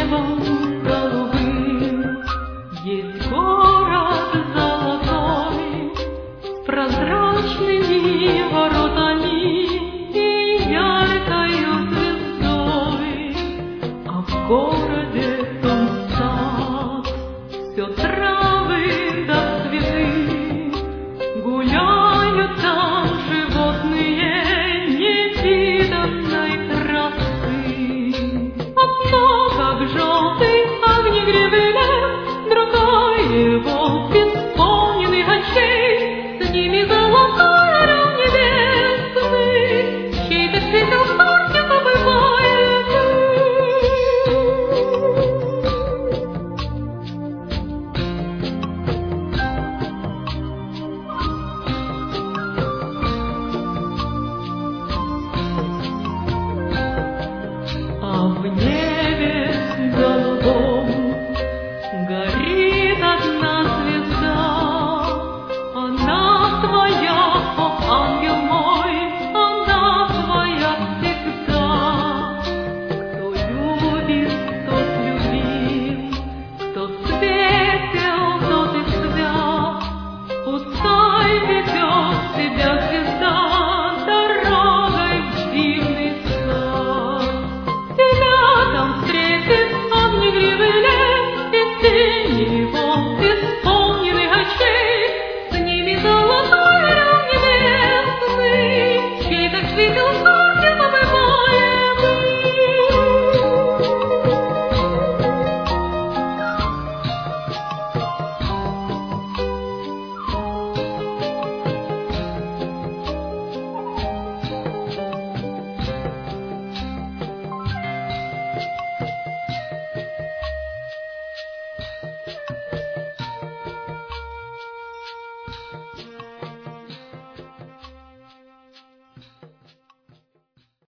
небом голубым. Есть город золотой с прозрачными воротами и яркою звездой, а в городе том сад, все травы да цветы, гуляют там животные невиданной красы. Одно, как желтый огнегривый лев, другое его преисполненный очей, с ними золотой